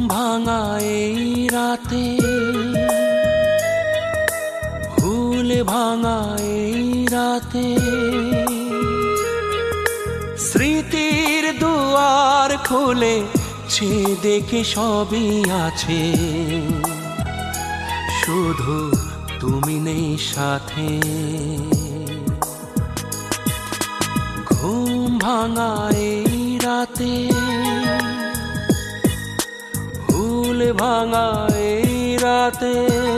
ভাঙা এই রাতে, ভুল ভাঙা এই রাতে, স্মৃতির দুয়ার খুলে চেয়ে দেখে সবই আছে, শুধু তুমি নেই সাথে। ঘুম ভাঙা এই রাতে, ভুল ভাঙা এই রাতে,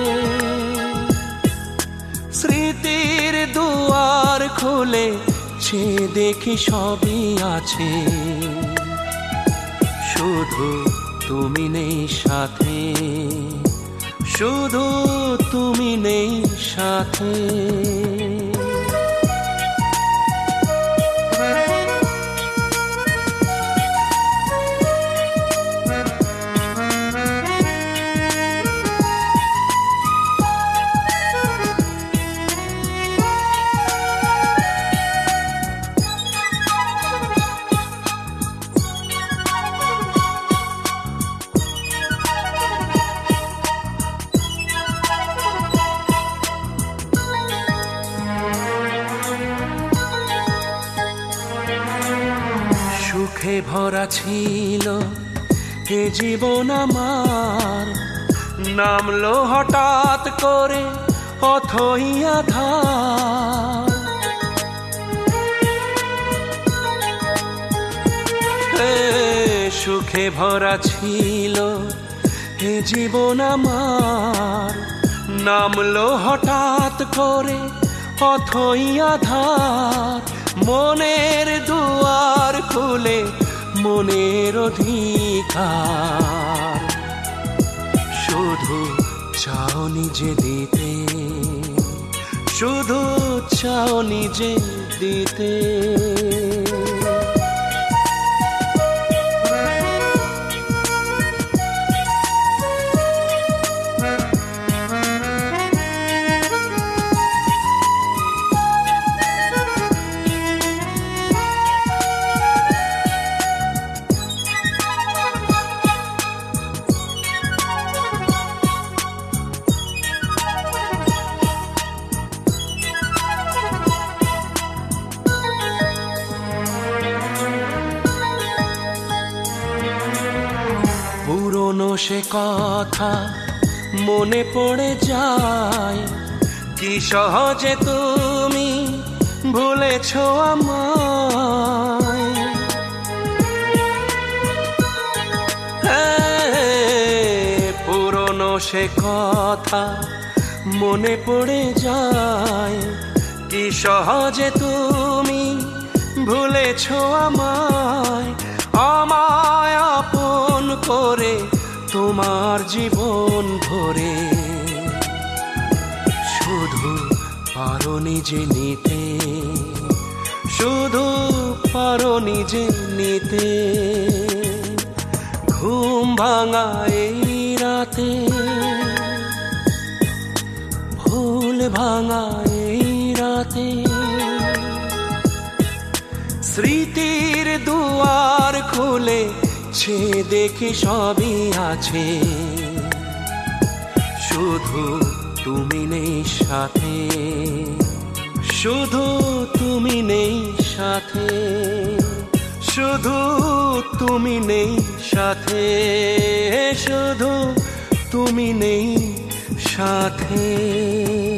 স্মৃতির দুয়ার খুলে চেয়ে দেখি সবই আছে, শুধু তুমি নেই সাথে, শুধু তুমি নেই সাথে। সুখে ভরা ছিল এ জীবন আমার, নামলো হঠাৎ করে অথই আধার। সুখে ভরা ছিল এ জীবন আমার, নামলো হঠাৎ করে অথই আধার। মনের দুয়ার খুলে মনের অধিকার, শুধু চাও নিজে দিতে, শুধু চাও নিজে দিতে। পুরনো সে কথা মনে পড়ে যায়, কি সহজে তুমি ভুলেছ আমায়। পুরনো সে কথা মনে পড়ে যায়, কি সহজে তুমি ভুলেছ আমায়। আমায় আপন করে তোমার জীবন ভরে, শুধু পারো নিজে নিতে, শুধু পারো নিজে নিতে। ঘুম ভাঙা এই রাতে, ভুল ভাঙা এই রাতে, স্মৃতির দুয়ার খুলে চেয়ে দেখি সবই আছে, শুধু তুমি নেই সাথে, শুধু তুমি নেই সাথে, শুধু তুমি নেই সাথে, শুধু তুমি নেই সাথে।